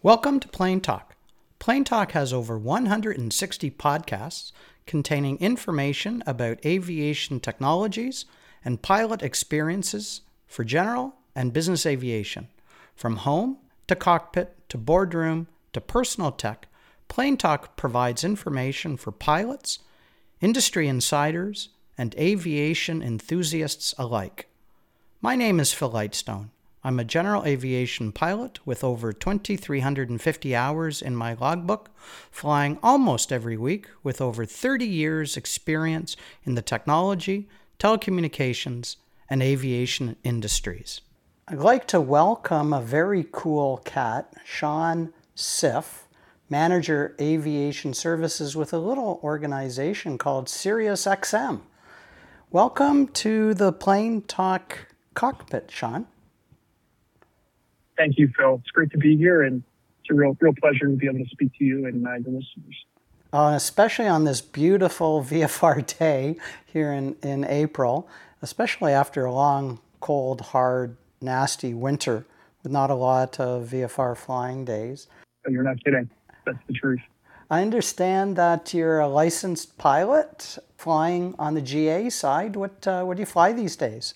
Welcome to Plane Talk. Plane Talk has over 160 podcasts containing information about aviation technologies and pilot experiences for general and business aviation. From home to cockpit to boardroom to personal tech, Plane Talk provides information for pilots, industry insiders, and aviation enthusiasts alike. My name is Phil Lightstone. I'm a general aviation pilot with over 2,350 hours in my logbook, flying almost every week with over 30 years experience in the technology, telecommunications, and aviation industries. I'd like to welcome a very cool cat, Sean Siff, Manager Aviation Services with a little organization called SiriusXM. Welcome to the Plane Talk cockpit, Sean. Thank you, Phil. It's great to be here, and it's a real pleasure to be able to speak to you and the listeners. And especially on this beautiful VFR day here in April, especially after a long, cold, hard, nasty winter with not a lot of VFR flying days. Oh, you're not kidding. That's the truth. I understand that you're a licensed pilot flying on the GA side. What do you fly these days?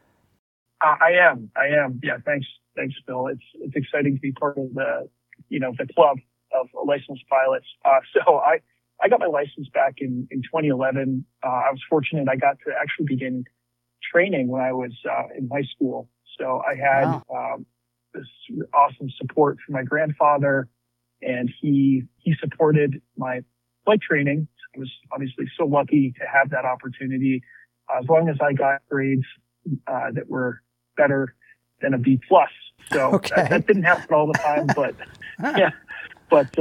I am. Yeah, thanks, Phil. It's exciting to be part of the club of licensed pilots. So I got my license back in 2011. I was fortunate. I got to actually begin training when I was in high school. So I had this awesome support from my grandfather, and he supported my flight training. I was obviously so lucky to have that opportunity. As long as I got grades that were better than a B plus. So okay. that didn't happen all the time, but yeah. But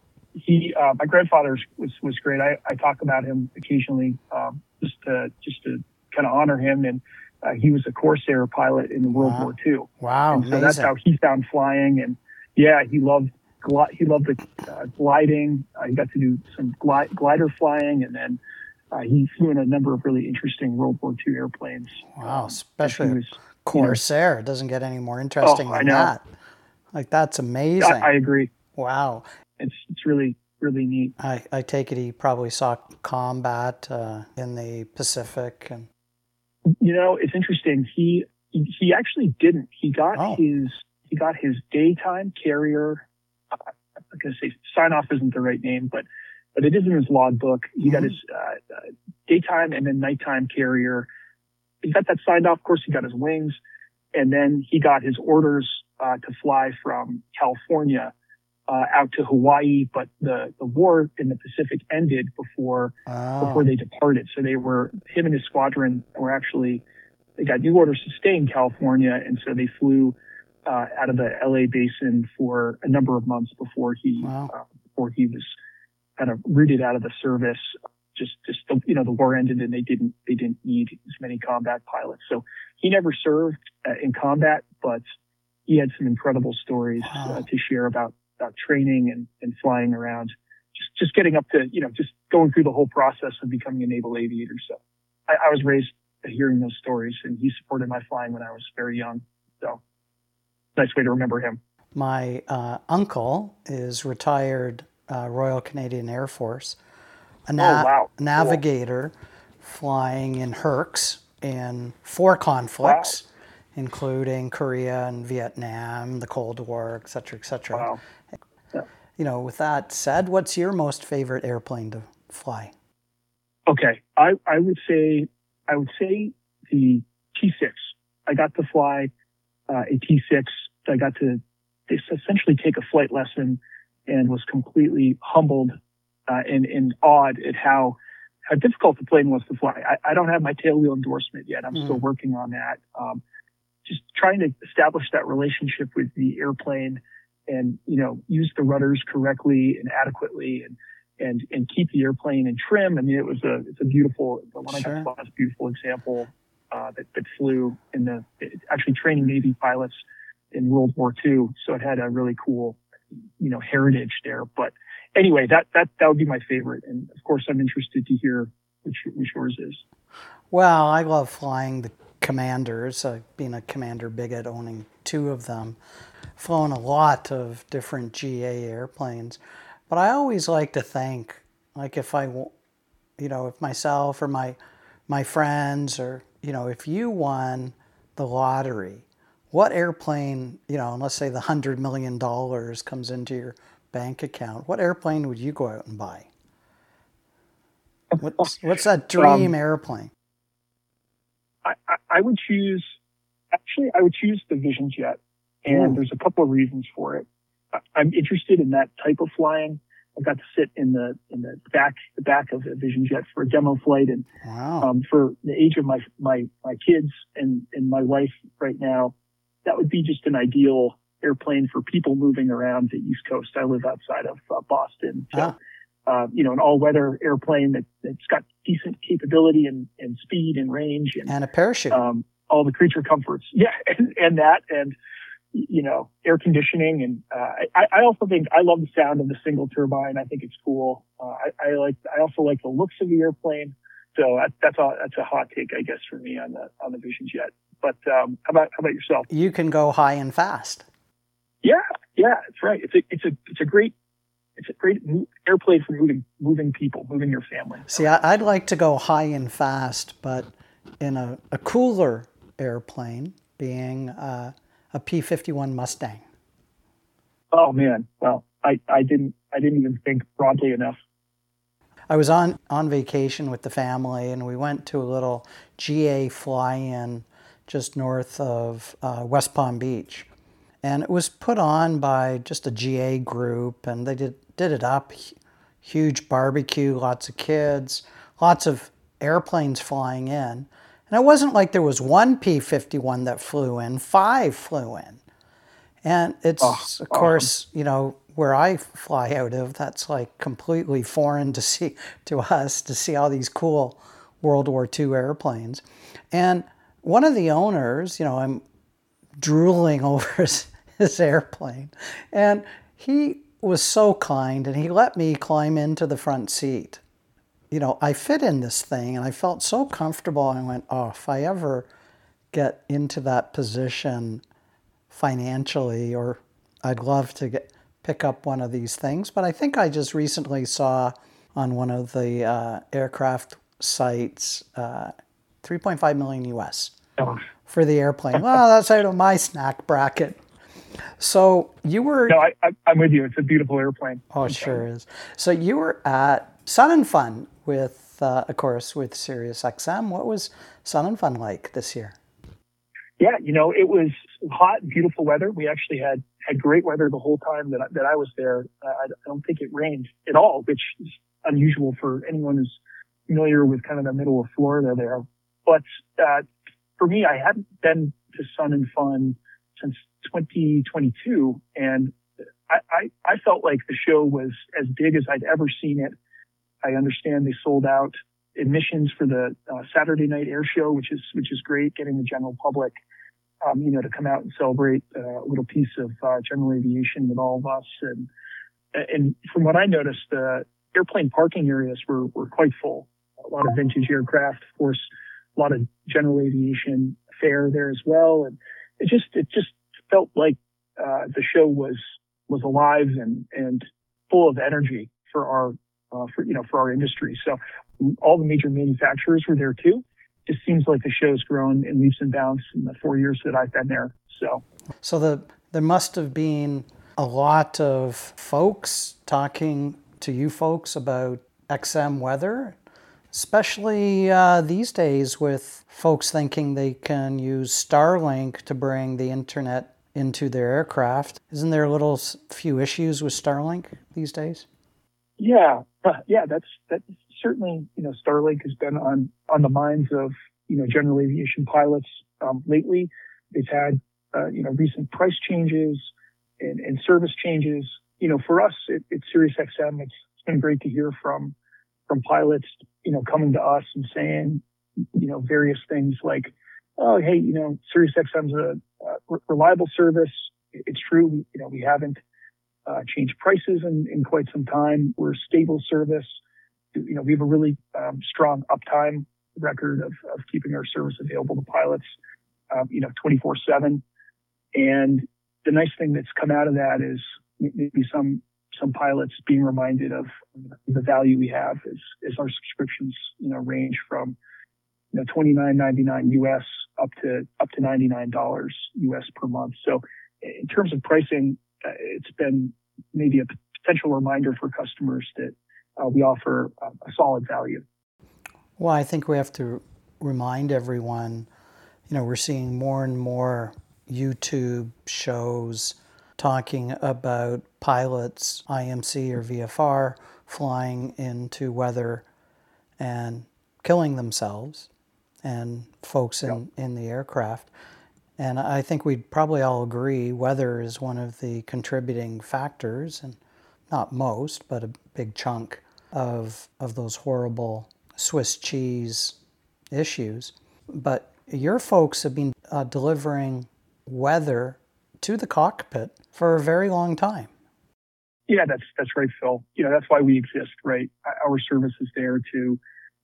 my grandfather was great. I talk about him occasionally, just to kind of honor him. And he was a Corsair pilot in World War II. Wow, and so that's how he found flying. And yeah, he loved the gliding. He got to do some glider flying, and then he flew in a number of really interesting World War II airplanes. Wow, especially Corsair. It doesn't get any more interesting than that. Like, that's amazing. I agree. Wow. It's really, really neat. I take it he probably saw combat in the Pacific. And it's interesting. He actually didn't. He got his daytime carrier. I'm going to say sign off isn't the right name, but it is in his logbook. He got his daytime and then nighttime carrier. He got that signed off. Of course, he got his wings, and then he got his orders to fly from California out to Hawaii. But the war in the Pacific ended before they departed. So him and his squadron they got new orders to stay in California, and so they flew out of the LA basin for a number of months before he was kind of rooted out of the service. Just the war ended, and they didn't need as many combat pilots. So he never served in combat, but he had some incredible stories to share about training and flying around, just getting up to just going through the whole process of becoming a naval aviator. So I was raised hearing those stories, and he supported my flying when I was very young. So nice way to remember him. My uncle is retired Royal Canadian Air Force. A navigator flying in Hercs in 4 conflicts, including Korea and Vietnam, the Cold War, et cetera, et cetera. Wow. Yeah. With that said, what's your most favorite airplane to fly? Okay. I would say the T6. I got to fly a T6. I got to essentially take a flight lesson and was completely humbled and awed at how difficult the plane was to fly. I don't have my tailwheel endorsement yet. I'm still working on that. Just trying to establish that relationship with the airplane and, use the rudders correctly and adequately and keep the airplane in trim. I mean, it's a beautiful, the one I got to fly is a beautiful example that flew actually training Navy pilots in World War II. So it had a really cool, heritage there. But anyway, that would be my favorite. And of course, I'm interested to hear which yours is. Well, I love flying the Commanders, being a Commander bigot, owning 2 of them. flown a lot of different GA airplanes, but I always like to think, like if if myself or my friends, or if you won the lottery, what airplane, and let's say the $100 million comes into your bank account, what airplane would you go out and buy? What's that dream airplane? I would choose the Vision Jet, and there's a couple of reasons for it. I'm interested in that type of flying. I got to sit in the back of a Vision Jet for a demo flight, and for the age of my kids and my wife right now, that would be just an ideal airplane for people moving around the East Coast. I live outside of Boston, so an all-weather airplane that's got decent capability and speed and range and a parachute, all the creature comforts, and air conditioning, and I also think I love the sound of the single turbine. I think it's cool. I also like the looks of the airplane. So that's a hot take, I guess, for me on the Vision Jet. But how about yourself? You can go high and fast. Yeah, that's right. It's a great airplane for moving people, moving your family. See, I'd like to go high and fast, but in a cooler airplane, being a P-51 Mustang. Oh man, well, I didn't even think broadly enough. I was on vacation with the family, and we went to a little GA fly-in just north of West Palm Beach. And it was put on by just a GA group, and they did it up. Huge barbecue, lots of kids, lots of airplanes flying in. And it wasn't like there was one P-51 that flew in, 5 flew in. And it's, of course, where I fly out of, that's like completely foreign to us to see all these cool World War II airplanes. And one of the owners, I'm drooling over his airplane, and he was so kind, and he let me climb into the front seat. I fit in this thing, and I felt so comfortable. I went, if I ever get into that position financially, or I'd love to pick up one of these things. But I think I just recently saw on one of the aircraft sites, $3.5 million US for the airplane. Well, that's out of my snack bracket. So you were... No, I'm with you. It's a beautiful airplane. Oh, it sure is. So you were at Sun and Fun with, of course, with SiriusXM. What was Sun and Fun like this year? Yeah, it was hot, beautiful weather. We actually had great weather the whole time that I was there. I don't think it rained at all, which is unusual for anyone who's familiar with kind of the middle of Florida there. But for me, I hadn't been to Sun and Fun since 2022, and I felt like the show was as big as I'd ever seen it. I understand they sold out admissions for the Saturday night air show, which is great, getting the general public, to come out and celebrate a little piece of general aviation with all of us. And from what I noticed, the airplane parking areas were quite full. A lot of vintage aircraft, of course, a lot of general aviation fare there as well. And it just felt like the show was alive and full of energy for our industry. So all the major manufacturers were there too. It seems like the show's grown in leaps and bounds in the 4 years that I've been there. So there must have been a lot of folks talking to you folks about XM weather, especially these days with folks thinking they can use Starlink to bring the internet into their aircraft. Isn't there a few issues with Starlink these days? Yeah, that's certainly, Starlink has been on the minds of, general aviation pilots lately. They've had, recent price changes and service changes. For us at SiriusXM, it's been great to hear from pilots, coming to us and saying, various things like, oh, hey, SiriusXM's a reliable service. It's true, we haven't changed prices in quite some time. We're a stable service. We have a really strong uptime record of keeping our service available to pilots, 24/7. And the nice thing that's come out of that is maybe some pilots being reminded of the value we have is our subscriptions, range from $29.99 US up to $99 US per month. So in terms of pricing, it's been maybe a potential reminder for customers that we offer a solid value. Well, I think we have to remind everyone, we're seeing more and more YouTube shows talking about pilots, IMC or VFR, flying into weather and killing themselves, and folks in the aircraft. And I think we'd probably all agree weather is one of the contributing factors, and not most, but a big chunk of those horrible Swiss cheese issues. But your folks have been delivering weather to the cockpit for a very long time. Yeah, that's right, Phil. That's why we exist, right? Our service is there to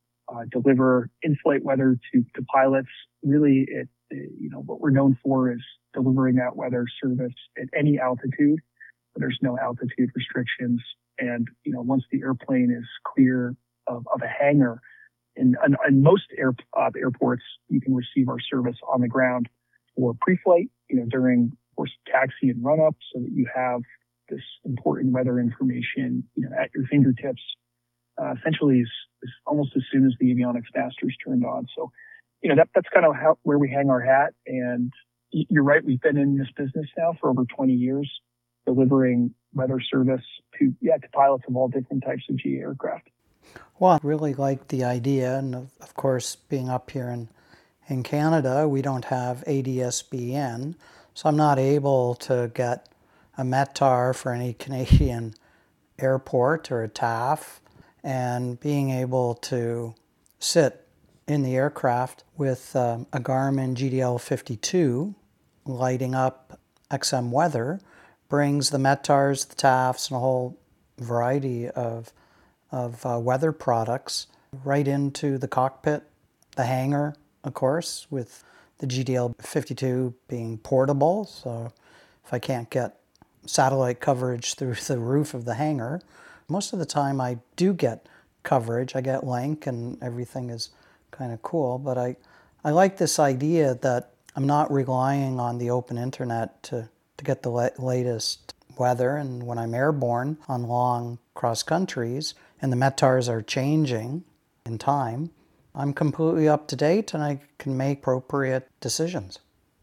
deliver in-flight weather to pilots. Really, what we're known for is delivering that weather service at any altitude. There's no altitude restrictions. And, once the airplane is clear of a hangar, in most airports, you can receive our service on the ground for pre-flight, during, of course, taxi and run-up, so that you have this important weather information, at your fingertips, essentially is almost as soon as the avionics master's turned on. So, that's kind of where we hang our hat. And you're right, we've been in this business now for over 20 years, delivering weather service to pilots of all different types of GA aircraft. Well, I really like the idea, and of course, being up here in Canada, we don't have ADS-BN, so I'm not able to get a METAR for any Canadian airport or a TAF, and being able to sit in the aircraft with a Garmin GDL52 lighting up XM weather brings the METARs, the TAFs, and a whole variety of weather products right into the cockpit, the hangar, of course, with the GDL52 being portable. So if I can't get satellite coverage through the roof of the hangar, most of the time I do get coverage. I get link and everything is kind of cool. But I like this idea that I'm not relying on the open internet to get the latest weather. And when I'm airborne on long cross countries and the METARs are changing in time, I'm completely up to date and I can make appropriate decisions.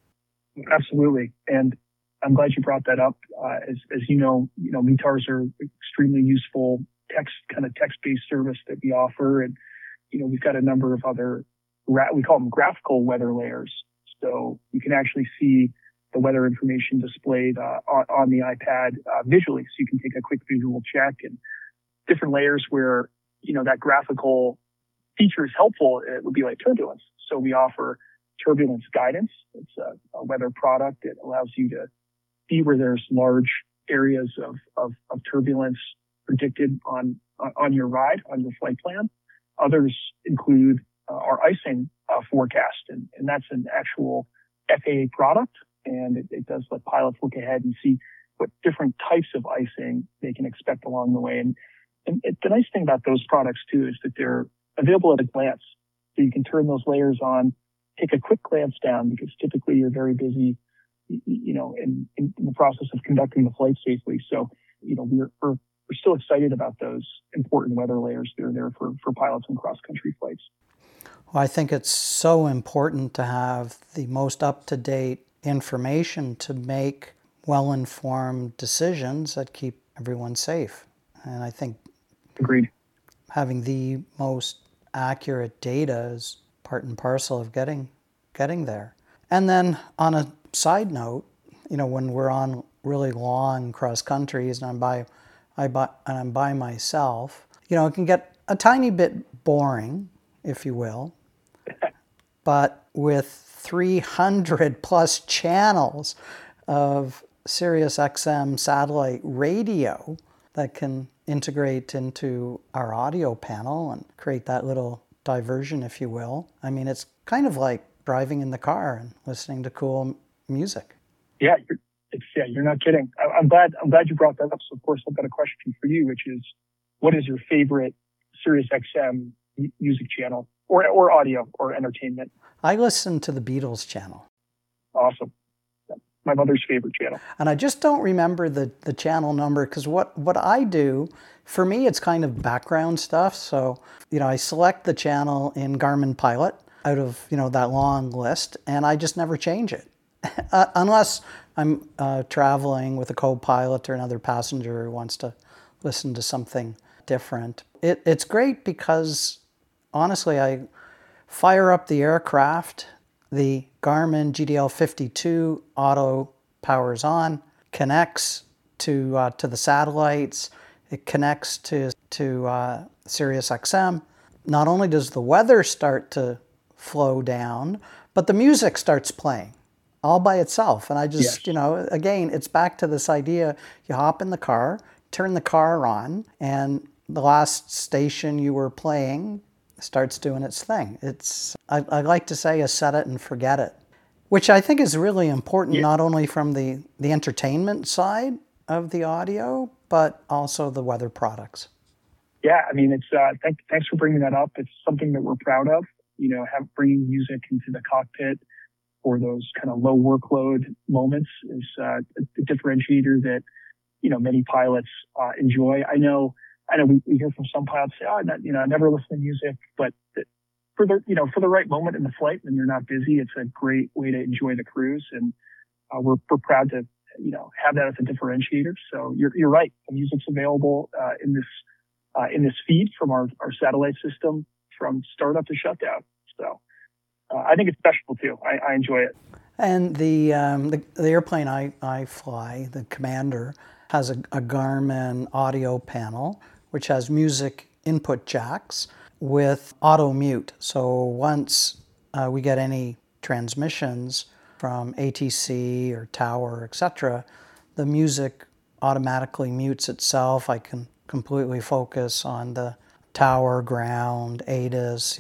Absolutely. And I'm glad you brought that up. As you know, METARs are extremely useful text-based service that we offer. And, we've got a number of other, we call them graphical weather layers. So you can actually see the weather information displayed on the iPad visually. So you can take a quick visual check, and different layers where, that graphical feature is helpful. It would be like turbulence. So we offer turbulence guidance. It's a weather product that allows you to see where there's large areas of turbulence predicted on your ride, on your flight plan. Others include our icing forecast, and that's an actual FAA product, and it does let pilots look ahead and see what different types of icing they can expect along the way. And the nice thing about those products too is that they're available at a glance. So you can turn those layers on, take a quick glance down, because typically you're very busy, in the process of conducting the flight safely. So, we're still excited about those important weather layers that are there for pilots in cross-country flights. Well, I think it's so important to have the most up-to-date information to make well-informed decisions that keep everyone safe. And I think agreed. Having the most accurate data is part and parcel of getting there. And then on a side note, when we're on really long cross countries and I'm by myself, it can get a tiny bit boring, if you will. But with 300 plus channels of Sirius XM satellite radio that can integrate into our audio panel and create that little diversion, if you will. I mean, it's kind of like driving in the car and listening to cool music. Yeah, Yeah, you're not kidding. I'm glad you brought that up. So of course I've got a question for you, which is, what is your favorite Sirius XM music channel or audio or entertainment? I listen to the Beatles channel. Awesome. My mother's favorite channel. And I just don't remember the channel number, because what I do, for me, it's kind of background stuff. So, I select the channel in Garmin Pilot out of, that long list, and I just never change it. Unless I'm traveling with a co-pilot or another passenger who wants to listen to something different. It's great because, honestly, I fire up the aircraft, the Garmin GDL52 auto powers on, connects to the satellites, it connects to Sirius XM. Not only does the weather start to flow down, but the music starts playing all by itself. And I just, again, it's back to this idea, you hop in the car, turn the car on, and the last station you were playing starts doing its thing. I like to say a set it and forget it, which I think is really important, not only from the entertainment side of the audio, but also the weather products. Yeah, I mean, it's thanks for bringing that up. It's something that we're proud of, bringing music into the cockpit for those kind of low workload moments is a differentiator that, many pilots enjoy. I know we hear from some pilots say, I never listen to music, but for the right moment in the flight when you're not busy, it's a great way to enjoy the cruise. And we're proud to, have that as a differentiator. So you're right. The music's available in this feed from our satellite system from startup to shutdown. So I think it's special too. I enjoy it. And the airplane I fly, the Commander, has a Garmin audio panel, which has music input jacks with auto mute. So once we get any transmissions from ATC or tower, etc., the music automatically mutes itself. I can completely focus on the tower, ground, ATIS,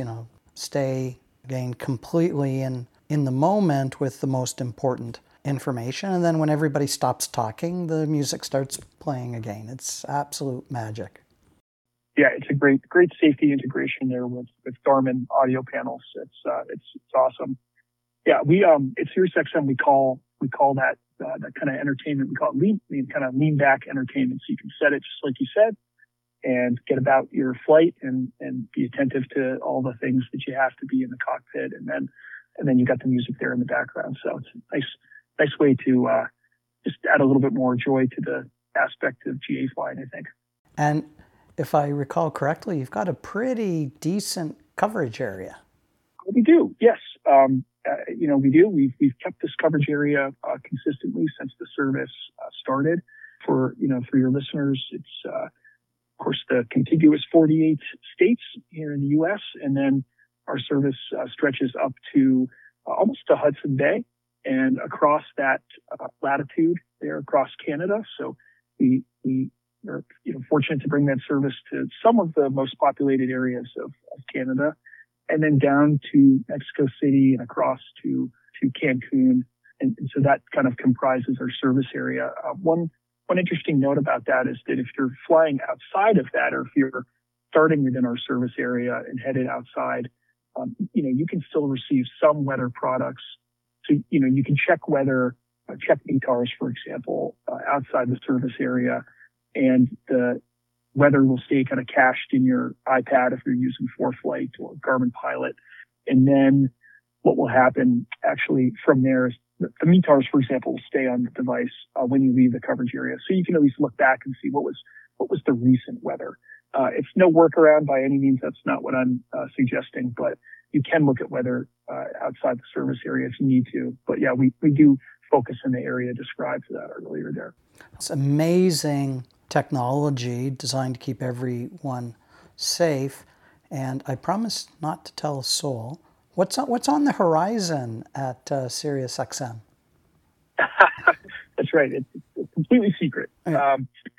stay again completely in the moment with the most important information. And then when everybody stops talking, the music starts playing again. It's absolute magic. Yeah, it's a great safety integration there with Garmin audio panels. It's awesome. Yeah, we at SiriusXM we call that kind of entertainment, we call it lean back entertainment. So you can set it just like you said, and get about your flight and be attentive to all the things that you have to be in the cockpit, and then you got the music there in the background. So it's a nice way to just add a little bit more joy to the aspect of GA flying, I think. And if I recall correctly, you've got a pretty decent coverage area. We do, yes. We do. We've kept this coverage area consistently since the service started. For your listeners, it's of course the contiguous 48 states here in the U.S., and then our service stretches up to almost to Hudson Bay and across that latitude there across Canada. So we are fortunate to bring that service to some of the most populated areas of Canada, and then down to Mexico City and across to Cancun. And so that kind of comprises our service area. One interesting note about that is that if you're flying outside of that, or if you're starting within our service area and headed outside, you can still receive some weather products. So, you can check weather, check METARs, for example, outside the service area, and the weather will stay kind of cached in your iPad if you're using ForeFlight or Garmin Pilot. And then what will happen actually from there is the METARs, for example, will stay on the device when you leave the coverage area. So you can at least look back and see what was the recent weather. It's no workaround by any means. That's not what I'm suggesting, but you can look at weather outside the service area if you need to. But yeah, we do focus in the area described earlier there. It's amazing technology designed to keep everyone safe. And I promise not to tell a soul. What's on the horizon at SiriusXM? That's right. It's completely secret. Yeah.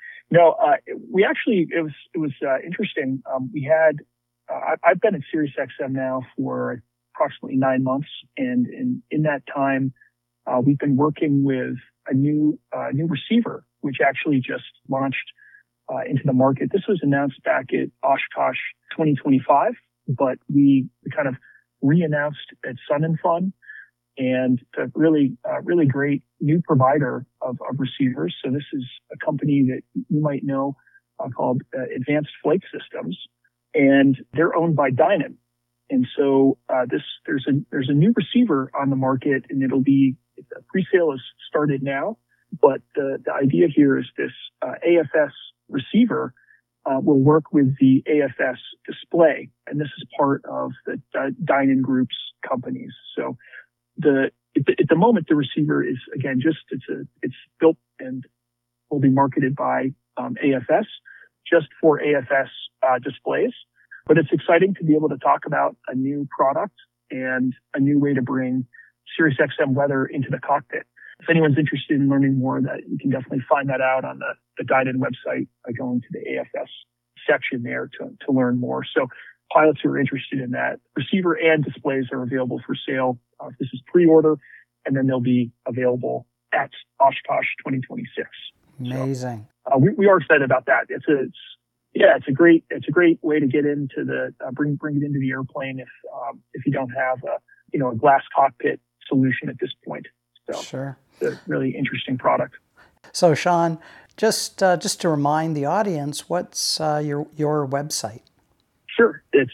We actually, it was interesting. We had, I've been at SiriusXM now for approximately 9 months. And in that time, we've been working with a new receiver, which actually just launched into the market. This was announced back at Oshkosh 2025, but we kind of re-announced at Sun 'n Fun, and a really great new provider of receivers. So this is a company that you might know called Advanced Flight Systems, and they're owned by Dynon. And so there's a new receiver on the market, and pre-sale is started now. But the idea here is this AFS receiver will work with the AFS display, and this is part of the Dynon Group's companies. So at the moment, the receiver is again it's built and will be marketed by AFS just for AFS displays. But it's exciting to be able to talk about a new product and a new way to bring SiriusXM weather into the cockpit. If anyone's interested in learning more, that you can definitely find that out on the Dynon website by going to the AFS section there to learn more. So pilots who are interested in that receiver and displays are available for sale. This is pre-order, and then they'll be available at Oshkosh 2026. Amazing. So, we are excited about that. It's a great way to get into bring it into the airplane if you don't have a glass cockpit solution at this point. So sure. It's a really interesting product. So Sean, just to remind the audience, what's your website? Sure. It's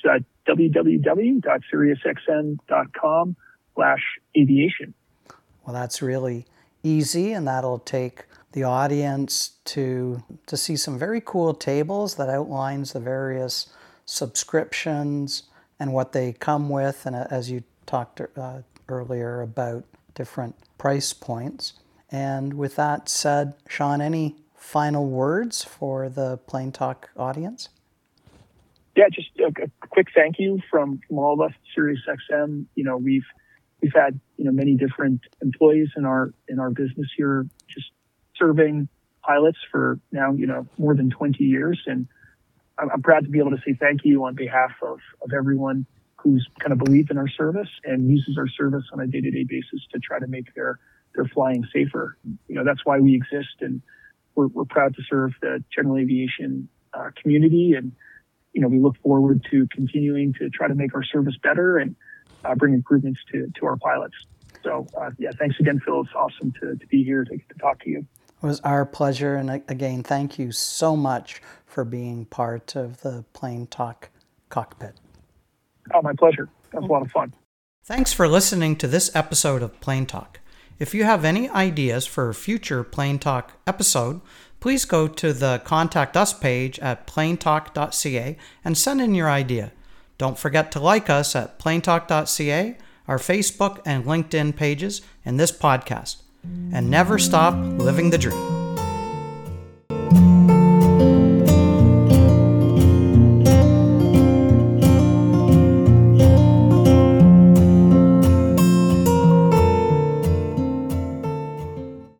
www.siriusxm.com/aviation. Well, that's really easy, and that'll take the audience to see some very cool tables that outlines the various subscriptions and what they come with, and as you talked earlier about different price points. And with that said, Sean, any final words for the Plane Talk audience? Yeah, just a quick thank you from all of us at SiriusXM. We've had many different employees in our business here, just serving pilots for now more than 20 years, and I'm proud to be able to say thank you on behalf of everyone who's kind of believed in our service and uses our service on a day-to-day basis to try to make their flying safer. That's why we exist, and we're proud to serve the general aviation community, and we look forward to continuing to try to make our service better and bring improvements to our pilots. So thanks again, Phil. It's awesome to be here to talk to you. It was our pleasure, and again, thank you so much for being part of the Plane Talk cockpit. Oh, my pleasure. That was a lot of fun. Thanks for listening to this episode of Plane Talk. If you have any ideas for a future Plane Talk episode, please go to the Contact Us page at planetalk.ca and send in your idea. Don't forget to like us at planetalk.ca, our Facebook and LinkedIn pages, and this podcast. And never stop living the dream.